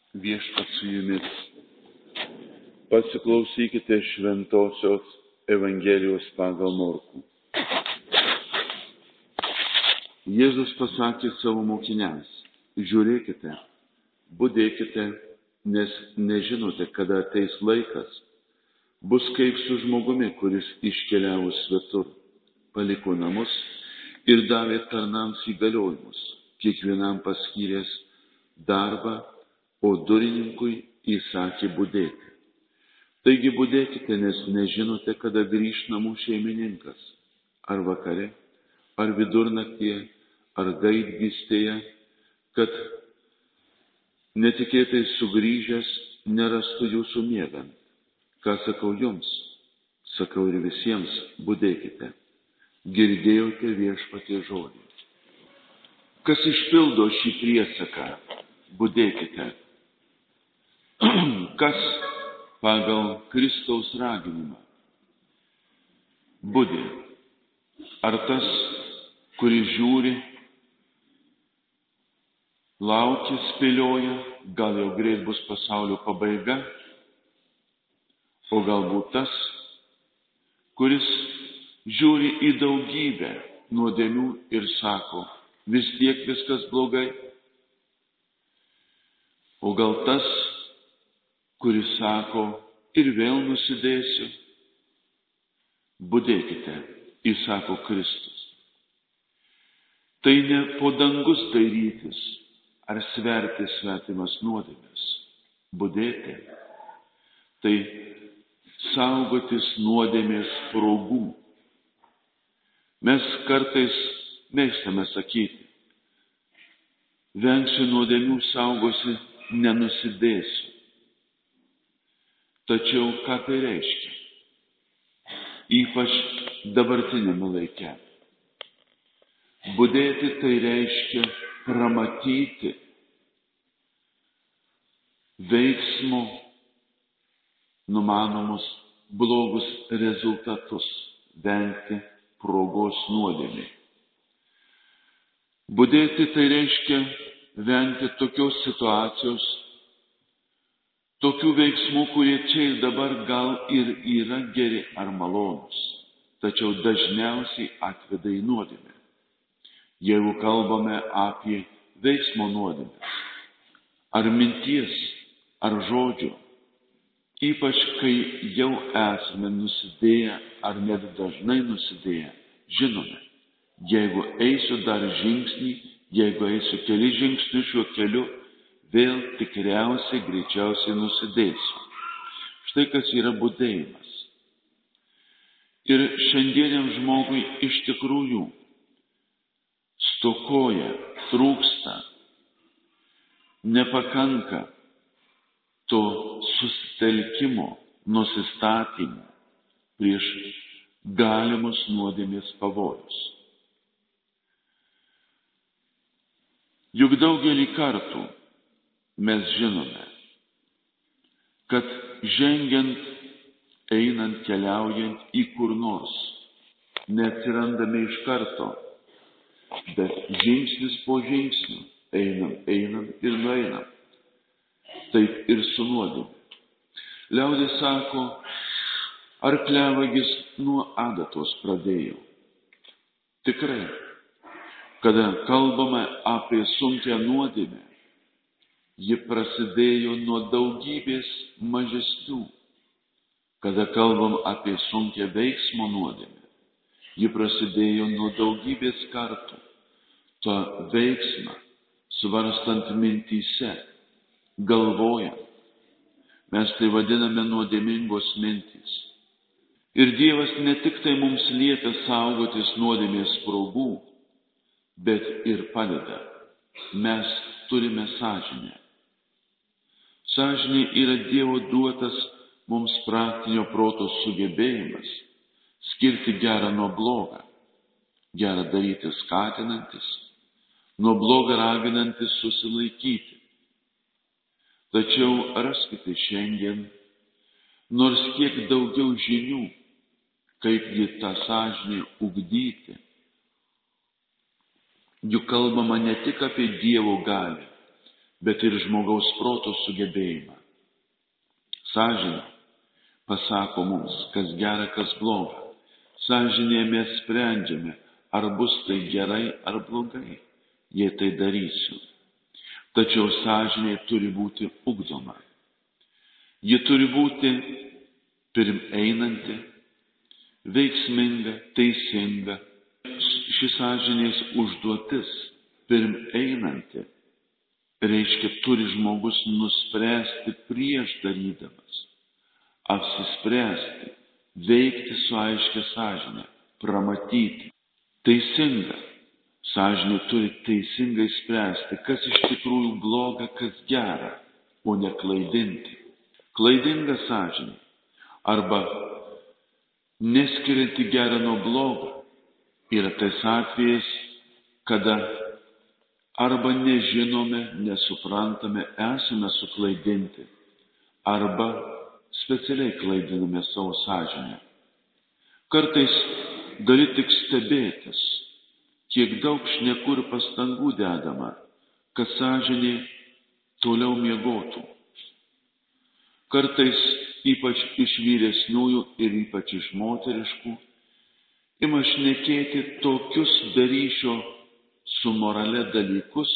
Viešpats su jumis. Pasiklausykite Šventosios Evangelijos pagal Morkų. Jėzus pasakė savo mokiniams: žiūrėkite, budėkite, nes nežinote, kada ateis laikas. Bus kaip su žmogumi, kuris iškeliavo svetur, paliko namus ir davė tarnams įgaliojimus, kiekvienam paskyręs darbą, o durininkui įsakė budėti. Taigi budėkite, nes nežinote, kada grįš namų šeimininkas, ar vakare, ar vidurnaktyje, ar gaidgystėje, kad netikėtai sugrįžęs nerastų jūsų miegant. Ką sakau jums? Sakau ir visiems: budėkite. Girdėjote Viešpaties žodį. Kas išpildo šį priesaką? Budėkite. Kas pagal Kristaus raginimą budė? Ar tas, kuris žiūri, laukia, spėlioja, gal jau greit bus pasaulio pabaiga? O galbūt tas, kuris žiūri į daugybę nuodėmių ir sako: vis tiek viskas blogai? O gal tas, kuris sako: ir vėl nusidėsiu? Budėkite, įsako Kristus. Tai ne po dangus dairytis ar sverti svetimas nuodėmes. Budėti — tai saugotis nuodėmės spragų. Mes kartais mėgstame sakyti: vengsiu nuodėmių, saugosi, nenusidėsiu. Tačiau ką tai reiškia? Ypač dabartinėme laike. Budėti tai reiškia pramatyti veiksmo numanomus blogus rezultatus, vengti progos nuodėmei. Budėti tai reiškia vengti tokios situacijos, tokių veiksmų, kurie čia ir dabar gal ir yra geri ar malonūs, tačiau dažniausiai atveda į nuodėmę. Jeigu kalbame apie veiksmo nuodėmes, ar minties, ar žodžio, ypač kai jau esame nusidėję ar net dažnai nusidėję, žinome, jeigu eisiu dar žingsnį, jeigu eisiu keli žingsnius šiuo keliu, vėl tikriausiai greičiausiai nusidėsiu. Štai kas yra budėjimas. Ir šiandieniam žmogui iš tikrųjų stokoja, trūksta, nepakanka to susitelkimo, nusistatymo prieš galimus nuodėmės pavojus. Juk daugelį kartų mes žinome, kad žengiant, einant, keliaujant į kur nors, neatsirandame iš karto, bet žingsnis po žingsnio einam ir nueinam. Taip ir su nuodėme. Liaudis sako: arkliavagis nuo adatos pradėjo. Tikrai, kada kalbame apie sunkią nuodėmę, ji prasidėjo nuo daugybės mažesnių. Kada kalbam apie sunkią veiksmo nuodėmę, ji prasidėjo nuo daugybės kartų. To veiksmą svarstant mintyse, galvojant, mes tai vadiname nuodėmingos mintys. Ir Dievas ne tik tai mums liepia saugotis nuodėmės spragų, bet ir padeda. Mes turime sąžinę. Sąžinė yra Dievo duotas mums praktinio proto sugebėjimas skirti gerą nuo blogą, gerą daryti skatinantis, nuo blogą raginantis susilaikyti. Tačiau raskite šiandien nors kiek daugiau žinių, kaip ji tą sąžinę ugdyti. Juk kalbama ne tik apie Dievo galią, bet ir žmogaus proto sugebėjimą. Sąžinė pasako mums, kas gera, kas bloga. Sąžinėje mes sprendžiame, ar bus tai gerai ar blogai, jei tai darysiu. Tačiau sąžinė turi būti ugdoma. Ji turi būti pirm einanti, veiksminga, teisinga. Ši sąžinės užduotis pirm einanti reiškia, turi žmogus nuspręsti prieš darydamas, apsispręsti, veikti su aiškia sąžine, pramatyti. Teisinga. Sąžinė turi teisingai spręsti, kas iš tikrųjų bloga, kas gera, o ne klaidinti. Klaidinga sąžinė arba neskirianti gerą nuo blogo yra tais atvejais, kada arba nežinome, nesuprantame, esame suklaidinti, arba specialiai klaidiname savo sąžinę. Kartais gali tik stebėtis, kiek daug šnekų ir pastangų dedama, kad sąžinė toliau miegotų. Kartais, ypač iš vyresniųjų ir ypač iš moteriškų, ima šnekėti tokius be ryšio su morale dalykus.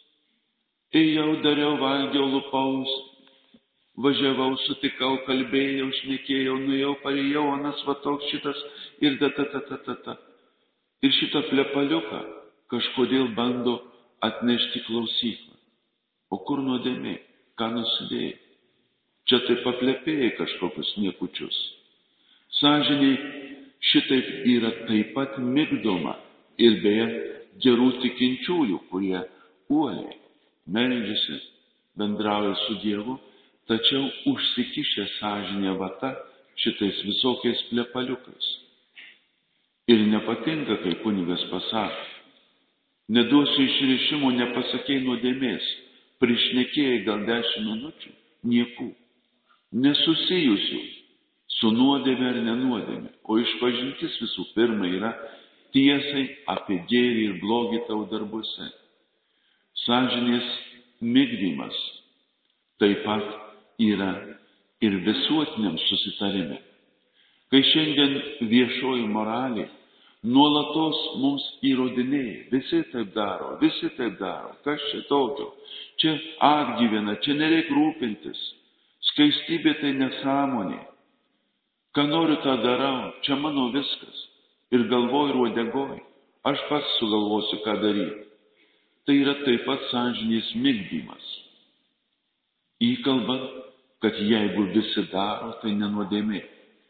Ėjau, dariau, valgiau, lupaus, važiavau, sutikau, kalbėjau, šnekėjau, nuėjau, parėjau, anas va toks šitas ir ta. Ir šitą plepaliuką kažkodėl bando atnešti klausyklą. O kur nuodėmė? Ką nusidėjai? Čia tai paplepėjai kažkokius niekučius. Sąžiniai šitaip yra taip pat migdoma ir beje gerų tikinčiųjų, kurie uoliai meldžiasi, bendrauja su Dievu, tačiau užsikišę sąžinė vata šitais visokiais plepaliukais. Ir nepatinka, kai kunigas pasako, neduosiu išrišimo, nepasakei nuodėmės, prišnekėjai gal 10 minučių, niekų, nesusijusių su nuodėme ar nenuodėme, o išpažintis visų pirma yra tiesai apie gėrį ir blogį tavo darbuose. Sąžinės migdymas taip pat yra ir visuotiniam susitarime. Kai šiandien viešoji moralė nuolatos mums įrodinėja, visi taip daro, kas čia tokio, čia atgyvena, čia nereik rūpintis, skaistybė tai nesąmonė, ką noriu tą darau, čia mano viskas, ir galvoj ir uodegoj, aš pats sugalvosiu, ką daryti. Tai yra taip pat sąžinės migdymas. Įkalbant, kad jeigu visi daro, tai nenuodėmė.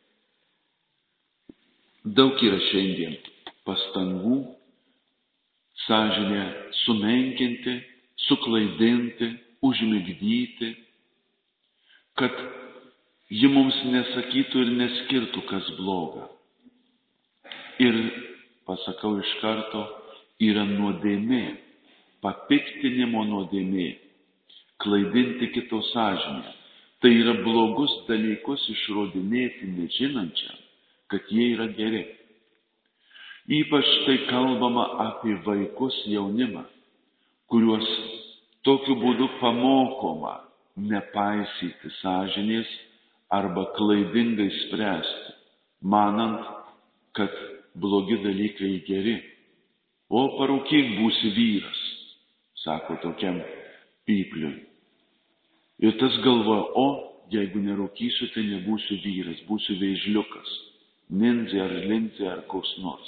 Daug yra šiandien pastangų sąžinę sumenkinti, suklaidinti, užmigdyti, kad ji mums nesakytų ir neskirtų, kas bloga. Ir, pasakau iš karto, yra nuodėmė, papiktinimo nuodėmė, klaidinti kito sąžinę. Tai yra blogus dalykus išrodinėti nežinančiam, kad jie yra geri. Ypač tai kalbama apie vaikus, jaunimą, kuriuos tokiu būdu pamokoma nepaisyti sąžinės arba klaidingai spręsti, manant, kad blogi dalykai geri. O parūkyk, būsi vyras, sako tokiam pypliui. Ir tas galvoja, o jeigu nerūkysiu, tai nebūsiu vyras, būsiu vėžliukas. Nindzė ar lindzė ar koks nors.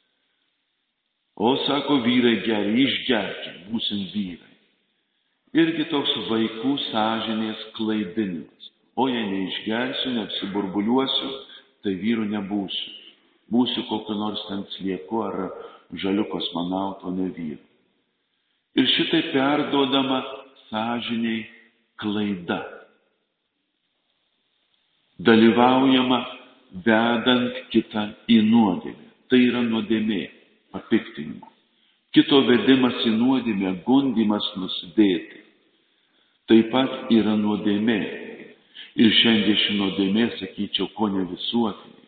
O sako, vyrai geri, išgerkim, būsim vyrai. Irgi toks vaikų sąžinės klaidinimas. O jei neišgersiu, neapsiburbuliuosiu, tai vyru nebūsiu. Būsiu kokio nors ten slieku ar žaliu kosmonautu, o ne vyru. Ir šitai perduodama sąžiniai klaida. Dalyvaujama vedant kitą į nuodėmę. Tai yra nuodėmė, papiktinimo. Kito vedimas į nuodėmę, gundymas nusidėti. Taip pat yra nuodėmė. Ir šiandien ši nuodėmė, sakyčiau, ko ne visuotinė.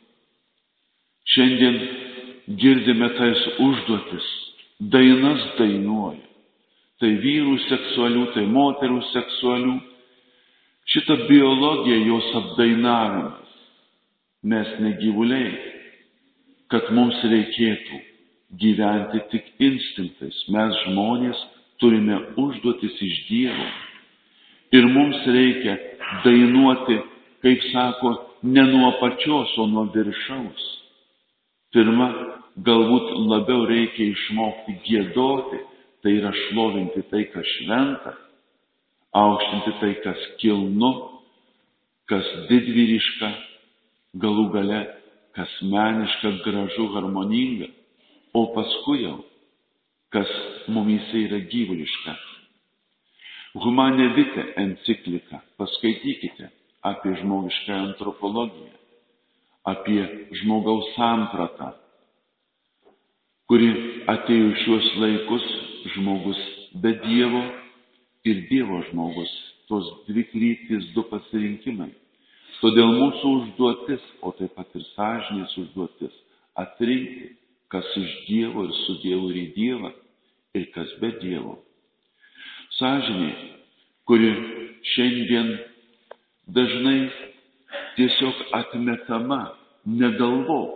Šiandien girdime tais užduotis, dainas dainuoja, tai vyrų seksualių, tai moterų seksualių. Šita biologija, jos apdainavimas. Mes ne gyvuliai, kad mums reikėtų gyventi tik instinktais. Mes žmonės turime užduotis iš Dievo. Ir mums reikia dainuoti, kaip sako, ne nuo pačios, o nuo viršaus. Pirma, galbūt labiau reikia išmokti giedoti, tai yra šlovinti tai, kas šventa, aukštinti tai, kas kilnu, kas didvyriška, galų gale, kas meniška, gražu, harmoninga, o paskui jau, kas mumyse yra gyvuliška. Humane Vitae enciklika, paskaitykite apie žmogišką antropologiją, apie žmogaus sampratą, kuri atėjo šios laikus, žmogus be Dievo ir Dievo žmogus, tos dvi kryptys, du pasirinkimai. Todėl mūsų užduotis, o taip pat ir sąžinės užduotis, atrinkti, kas iš Dievo ir su Dievu ir į Dievą, ir kas be Dievo. Sąžinė, kuri šiandien dažnai tiesiog atmetama, negalvok.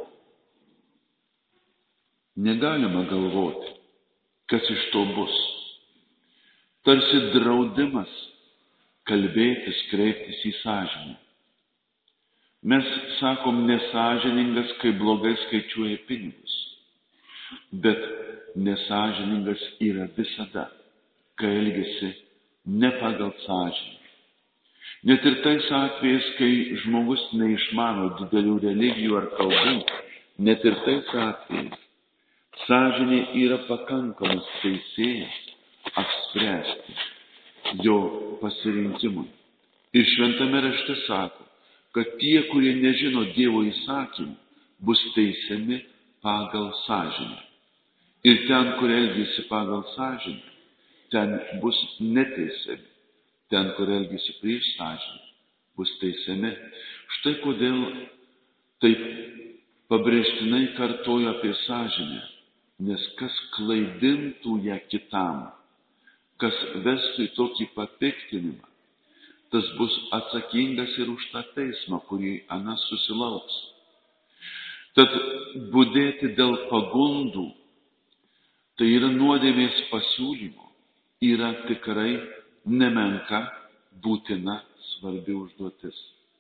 Negalima galvoti, kas iš to bus. Tarsi draudimas kalbėtis, kreiptis į sąžinę. Mes sakom nesąžiningas, kai blogai skaičiuoja pinigus. Bet nesąžiningas yra visada, kai elgiasi ne pagal sąžinę. Net ir tais atvejais, kai žmogus neišmano didelių religijų ar kalbų, net ir tais atvejais sąžinė yra pakankamas teisėjas apspręsti jo pasirinkimui. Ir šventame rašte sako, kad tie, kurie nežino Dievo įsakymų, bus teisiami pagal sąžinę. Ir ten, kur elgiasi pagal sąžinę, ten bus neteisiami. Ten, kur elgiasi prieš sąžinę, bus teisiami. Štai kodėl taip pabrėžtinai kartoju apie sąžinę, nes kas klaidintų ją kitam, kas vestų į tokį papiktinimą, tas bus atsakingas ir už tą teismą, kurį anas susilauks. Tad budėti dėl pagundų, tai yra nuodėmės pasiūlymo, yra tikrai nemenka, būtina, svarbi užduotis.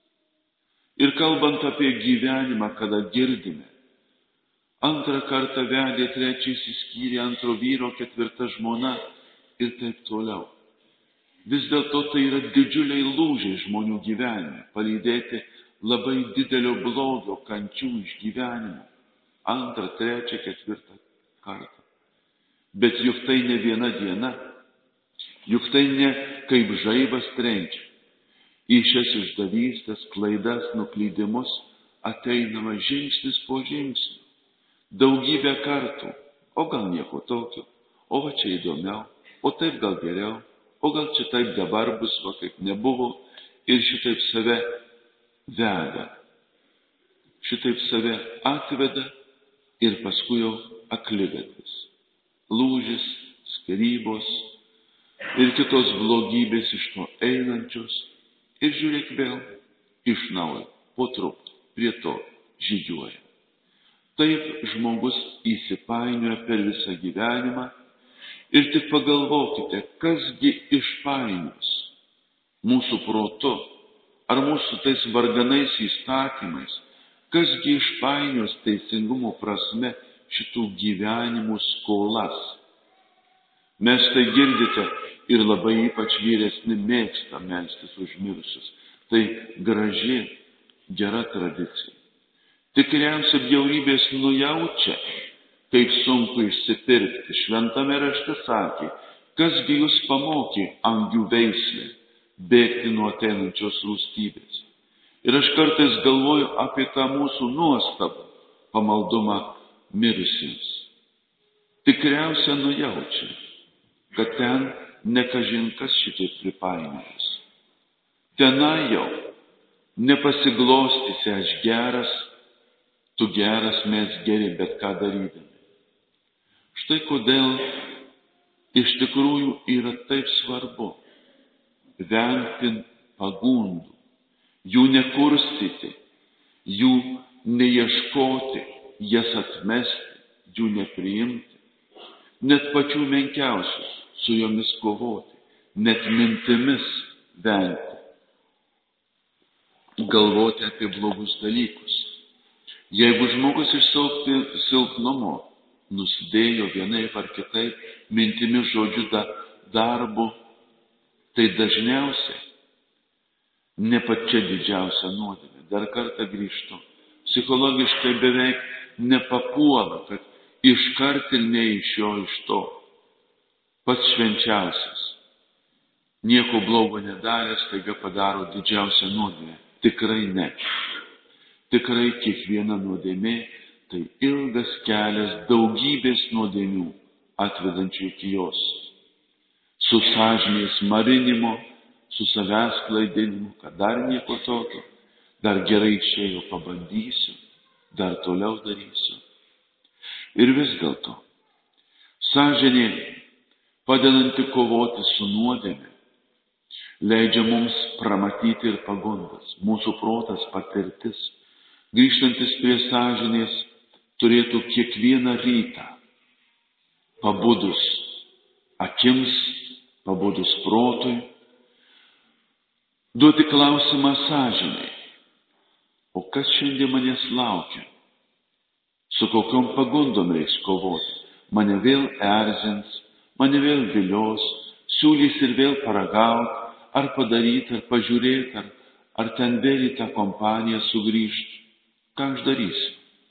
Ir kalbant apie gyvenimą, kada girdime, antrą kartą vedė, trečią išsiskyrė, antro vyro, ketvirta žmona ir taip toliau. Vis dėlto tai yra didžiuliai lūžiai žmonių gyvenime, palydėti labai didelio blogio, kančių išgyvenimo, antrą, trečią, ketvirtą kartą. Bet juk tai ne viena diena, juk tai ne kaip žaibas trenkia. Į šias išdavystės, klaidas, nuklydimus ateinama žingsnis po žingsnio, daugybę kartų, o gal nieko tokio, o va čia įdomiau, o taip gal geriau, o gal čia taip dabar bus, va kaip nebuvo, ir šitaip save veda. Šitaip save atveda ir paskui jau akligatvis. Lūžis, skyrybos ir kitos blogybės iš to einančios. Ir žiūrėk vėl iš naujo, po truputį, prie to žygiuoja. Taip žmogus įsipainioja per visą gyvenimą. Ir tik pagalvokite, kasgi išpainios mūsų protu, ar mūsų tais varganais įstatymais, kasgi išpainios teisingumo prasme šitų gyvenimų skolas. Mes tai girdite ir labai ypač vyresni mėgsta melstis už mirusius. Tai graži, gera tradicija. Tikriausiai bjaurybės nujaučia, kaip sunku išsipirkti. Šventame rašte sakė, kasgi jūs pamokė angių veislę bėgti nuo ateinančios rūstybės. Ir aš kartais galvoju apie tą mūsų nuostabą, pamaldumą mirusiems. Tikriausiai nujaučia, kad ten nekažin kas šitaip pripainiojus. Tenai jau nepasiglostysi aš geras, tu geras, mes geri, bet ką darydami. Štai kodėl Iš tikrųjų yra taip svarbu vengti pagundų, jų nekurstyti, jų neieškoti, jas atmesti, jų nepriimti, net pačių menkiausių su jomis kovoti, net mintimis vengti, galvoti apie blogus dalykus. Jeigu žmogus iš silpnumo nusidėjo vienaip ar kitaip, mintimis, žodžiu, darbu, tai dažniausiai ne pačia didžiausia nuodėmė. Dar kartą grįžtu. Psichologiškai beveik nepapuola, kad iškart ir ne iš jo, iš to. Pats švenčiausias, nieko blogo nedaręs, staiga padaro didžiausią nuodėmę. Tikrai ne. Tikrai kiekviena nuodėmė tai ilgas kelias daugybės nuodėmių atvedančių iki jos. Su sąžinės marinimo, su savęs klaidinimu, kad dar nieko tokio, dar gerai išėjo, pabandysiu, dar toliau darysiu. Ir vis dėlto, sąžinė, padedanti kovoti su nuodėme, leidžia mums pramatyti ir pagundas. Mūsų protas, patirtis, grįžtantis prie sąžinės, turėtų kiekvieną rytą, pabudus akims, pabudus protui, duoti klausimą sąžinei. O kas šiandien manęs laukia? Su kokiom pagundom reiks kovoti? Mane vėl erzins, mane vėl vilios, siūlys ir vėl paragauti, ar padaryti, ar pažiūrėti, ar ten vėl į tą kompaniją sugrįžti. Ką aš darysiu?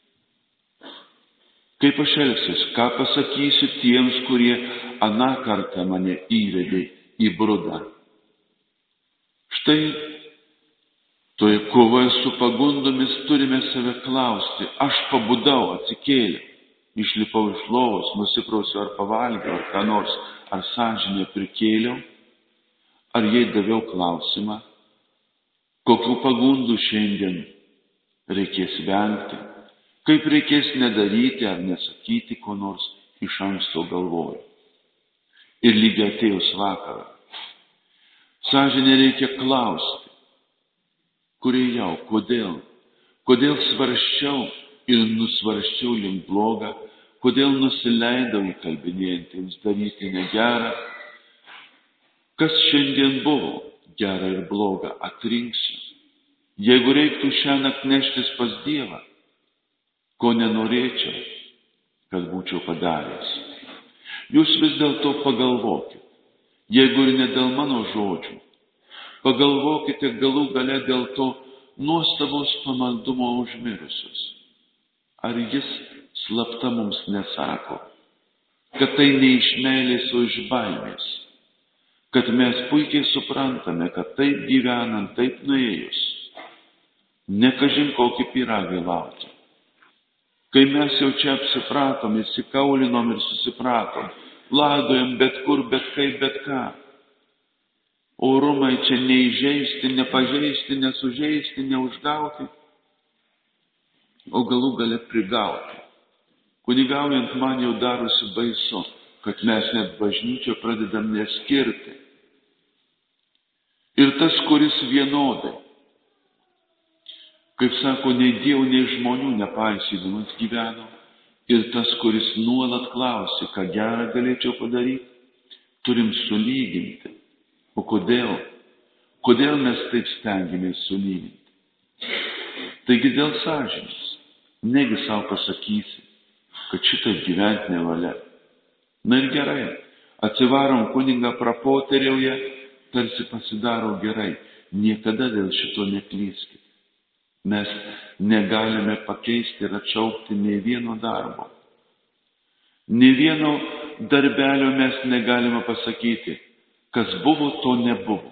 Kaip aš elgsiuosi? Ką pasakysiu tiems, kurie aną kartą mane įvedė į brudą? Štai toje kovoje su pagundomis turime save klausti. Aš pabudau, atsikėliau, išlipau iš lovos, nusiprausiu ar pavalgiau, ar ką nors, ar sąžinę prikėliau, ar jai daviau klausimą, kokių pagundų šiandien reikės vengti, kaip reikės nedaryti ar nesakyti ko nors iš anksto galvoju. Ir lygiai atėjus vakarą, sąžinę reikia klausti, kur ėjau, kodėl svarsčiau ir nusvarščiau link blogą, kodėl nusileidau įkalbinėjantiems daryti negerą, kas šiandien buvo gera ir bloga, atrinksiu. Jeigu reiktų šiąnakt neštis pas Dievą, ko nenorėčiau, kad būčiau padaręs. Jūs vis dėlto pagalvokite, jeigu ir ne dėl mano žodžių, pagalvokite galų gale dėl to nuostabaus pamaldumo už mirusius. Ar jis slapta mums nesako, kad tai ne iš meilės, o iš baimės, kad mes puikiai suprantame, kad taip gyvenant, taip nuėjus, ne kažin kokį pyragą laukia. Kai mes jau čia apsipratom, įsikaulinom ir susipratom, laidojam bet kur, bet kaip, bet ką. Orumai čia neįžeisti, nepažeisti, nesužeisti, neužgauti, o galų gale prigauti. Kunigaujant man jau darosi baisu, kad mes net bažnyčio pradedam neskirti. Ir tas, kuris vienodai, kaip sako, nei Dievų, nei žmonių nepaisydamas gyveno, ir tas, kuris nuolat klausia, ką gerą galėčiau padaryti, turim sulyginti. O kodėl? Kodėl mes taip stengiamės sulyginti? Taigi dėl sąžinės. Negi savo pasakysi, kad šitaip gyventi nevalia. Na ir gerai, atsivarom kunigą prapoteriauja, tarsi pasidaro gerai. Niekada dėl šito neklyskite. Mes negalime pakeisti ir atšaukti nei vieno darbo. Nei vieno darbelio mes negalime pasakyti, kas buvo, to nebuvo.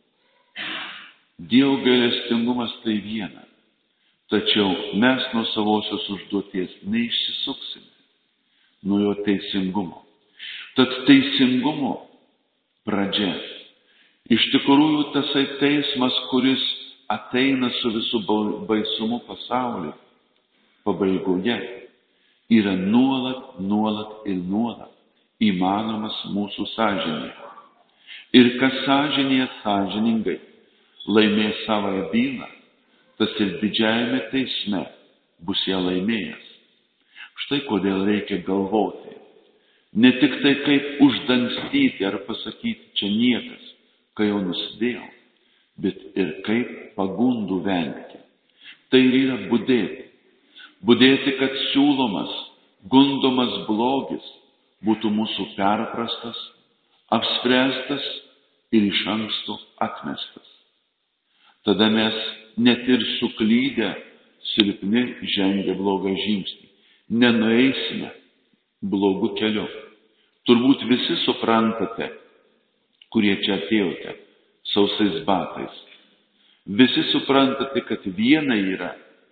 Dievo gailestingumas tai viena, tačiau mes nuo savosios užduoties neišsisuksime, nuo jo teisingumo. Tad teisingumo pradžia, iš tikrųjų tasai teismas, kuris ateina su visų baisumu pasauliu, pabaigoje yra nuolat ir nuolat įmanomas mūsų sąžinėje. Ir kas sąžinėje sąžiningai laimės savąją bylą, tas ir didžiajame teisme bus ją laimėjęs. Štai kodėl reikia galvoti. Ne tik tai kaip uždangstyti ar pasakyti čia niekas, kai jau nusidėjau, bet ir kaip pagundų vengti. Tai ir yra budėti. Budėti, kad siūlomas, gundomas blogis būtų mūsų perprastas, apspręstas ir iš anksto atmestas. Tada mes net ir suklydę, silpni žengę blogą žingsnį, nenueisime blogų keliu. Turbūt visi suprantate, kurie čia atėjote sausais batais. Visi suprantate, kad viena yra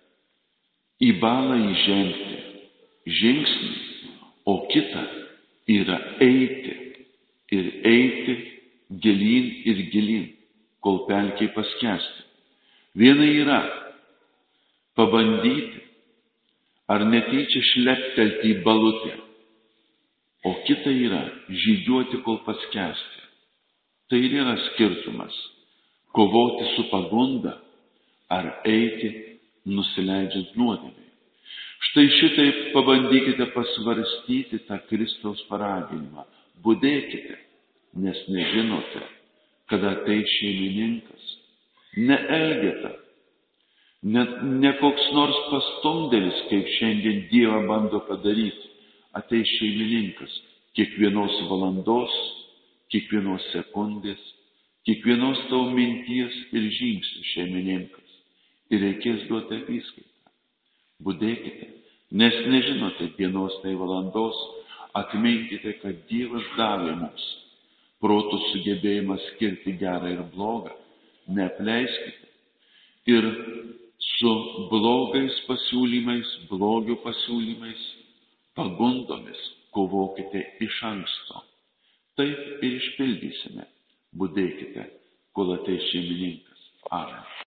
į balą įžengti žingsnį, o kita yra eiti ir eiti gilyn ir gilyn, kol pelkei paskęsti. Viena yra pabandyti ar netyčia šleptelti į balutę, o kita yra žygiuoti, kol paskęsti. Tai ir yra skirtumas - kovoti su pagunda ar eiti nusileidžiant nuodėmei. Štai šitaip pabandykite pasvarstyti tą Kristaus paraginimą. Budėkite, nes nežinote, kada ateis šeimininkas. Ne Elgeta, ne koks nors pastumdėlis, kaip šiandien Dievą bando padaryti. Ateis šeimininkas kiekvienos valandos, kiekvienos sekundės, kiekvienos tavo minties ir žingsnių šeimininkas. Ir reikės duoti apyskaitą. Budėkite, nes nežinote dienos tai valandos, atminkite, kad Dievas davė mums protų sugebėjimą skirti gerą ir blogą, neapleiskite. Ir su blogais pasiūlymais, blogio pasiūlymais, pagundomis kovokite iš anksto. Taip ir išpildysime. Budėkite, kol ateis šeimininkas. Amen.